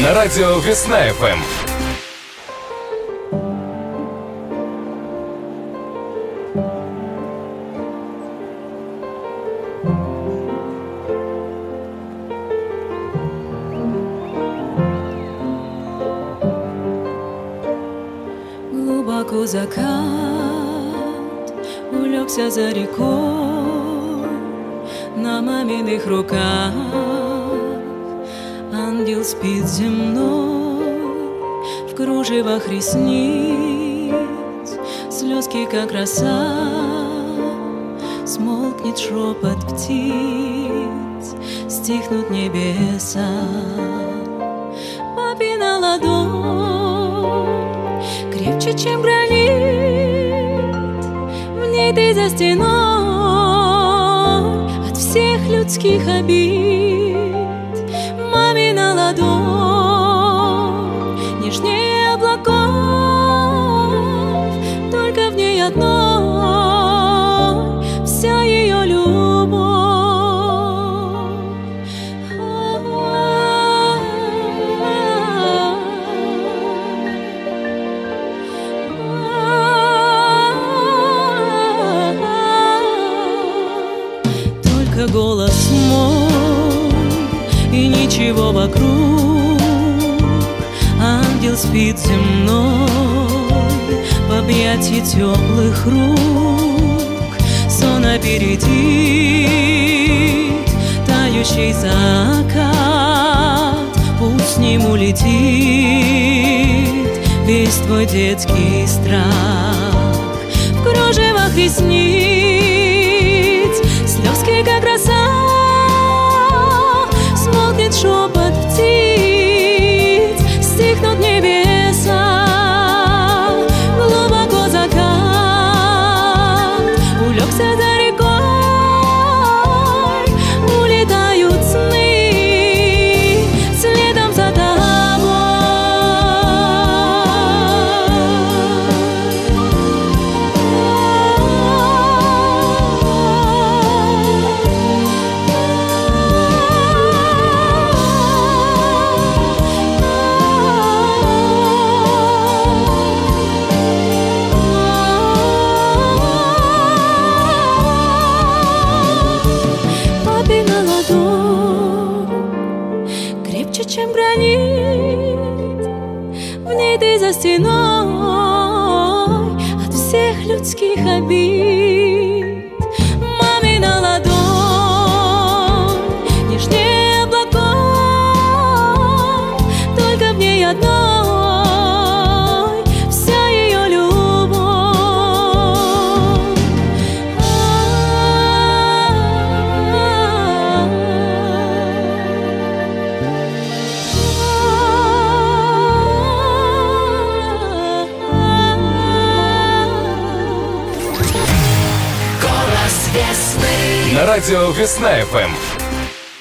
На радио Весна ФМ. Глубоко закат улегся за рекой, на маминых руках ангел спит земной, в кружевах ресниц слезки, как роса, смолкнет шепот птиц, стихнут небеса. Папина ладонь крепче, чем гранит, в ней ты за стеной от всех людских обид. Мамина ладонь нежнее облаков, только в ней одной вся ее любовь. Только голос мой и ничего вокруг. Ангел спит земной в объятии теплых рук. Сон опередит тающий закат, пусть с ним улетит весь твой детский страх. В кружевах ресниц слезки, как роса, смолкнет шепот птиц, стихнут небеса. Глубоко закат улегся за рекой, улетают сны следом за чем гранит, в ней ты за стеной от всех людских обид. Мамина ладонь нежнее облаков, только в ней одной вся ее любовь. На радио Весна ФМ.